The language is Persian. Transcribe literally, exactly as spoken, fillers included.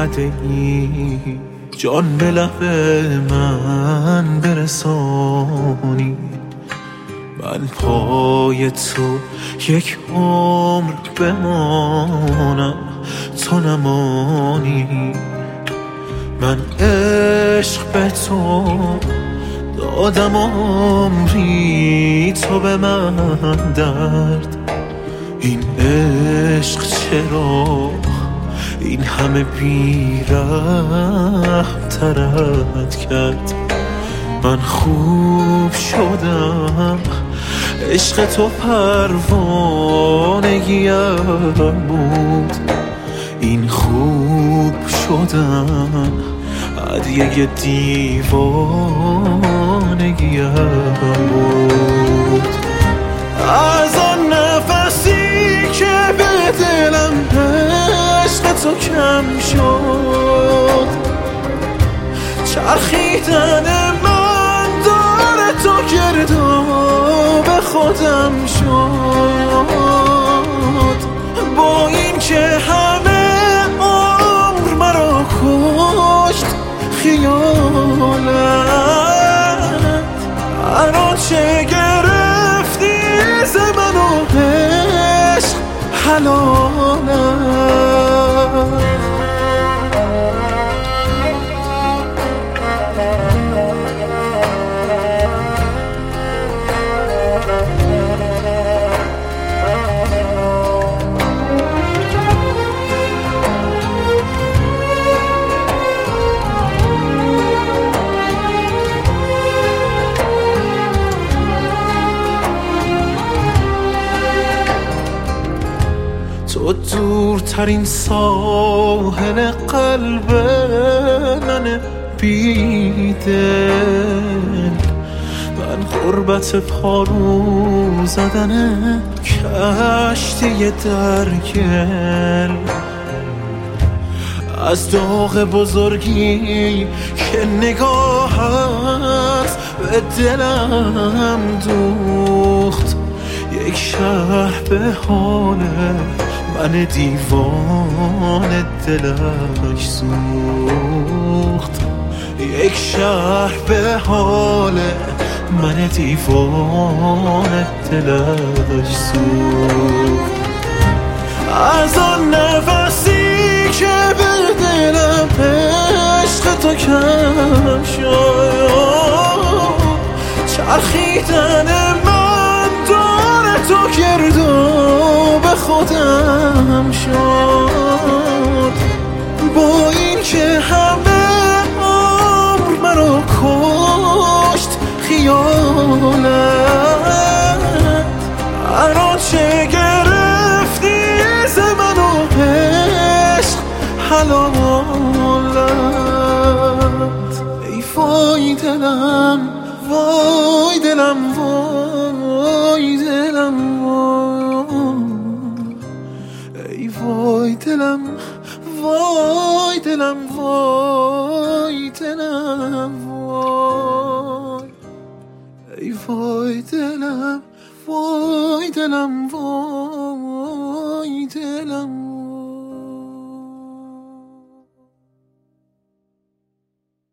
ندهی جان به لب من برسانی. من پای تو یک عمر بمانم تو نمانی. من عشق به تو دادم عمری تو به من درد. این عشق چرا این همه بی‌رحم ترت کرد؟ من خوب شدم عشق تو پروانگیم بود. این خوب شدن هدیه دیوانگیم بود. از آن نفسی که به دلم عشق تو کم شد، چرخیدن من داره تو گردو به خودم شد. با این که همه عمر مرا کشت خیالت، الان چه گرفتی ز من و عشق حلالت. تو دورترین ساحل قلب من بیدل، من غربت پارو زدن کشتی درگل. از داغ بزرگی که نگاهت به دلم دوخت، یک شهر به حال من دیوانه دلش سوخت. یک شهر به حال من دیوانه دلش سوخت. از آن نفسی که به دلم عشق تو کم شد، چرخیدن من داره تو گردو به خودم شد. با این که همه عمر مرا کشت خیالت، الان چه گرفتی ز من و عشق حلالت. ای وای دلم وای دلم وای دلم وای، ای وای دلم وای دلم وای دلم وای، ای وای دلم وای دلم وای دلم